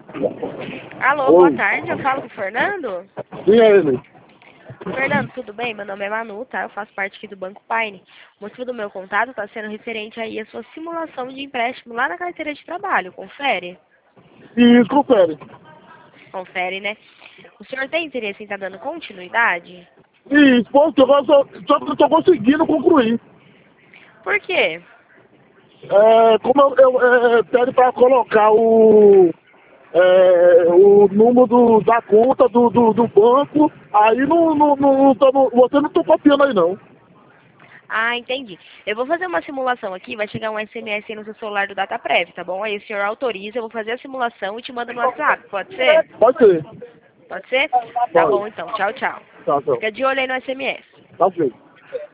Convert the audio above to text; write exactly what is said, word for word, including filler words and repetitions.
Alô, boa Oi. tarde, eu falo com o Fernando? Sim, é ele. Fernando, tudo bem? Meu nome é Manu, tá? Eu faço parte aqui do Banco Paine. O motivo do meu contato está sendo referente aí à sua simulação de empréstimo lá na carteira de trabalho. Confere? Isso, confere. Confere, né? O senhor tem interesse em estar dando continuidade? Isso, pô, eu só, só que eu não tô conseguindo concluir. Por quê? É, como eu, eu é, pede para colocar o, é, o número do, da conta do, do, do banco, aí não, não, não, não tô, não- você não tá copiando aí não. Ah, entendi. Eu vou fazer uma simulação aqui, vai chegar um S M S aí no seu celular do DataPrev, tá bom? Aí o senhor autoriza, eu vou fazer a simulação e te mando no WhatsApp, pode ser? Pode ser. Pode ser? Tá bom Pode. então, tchau, tchau. Tá, tá. Fica de olho aí no S M S. Tá ok.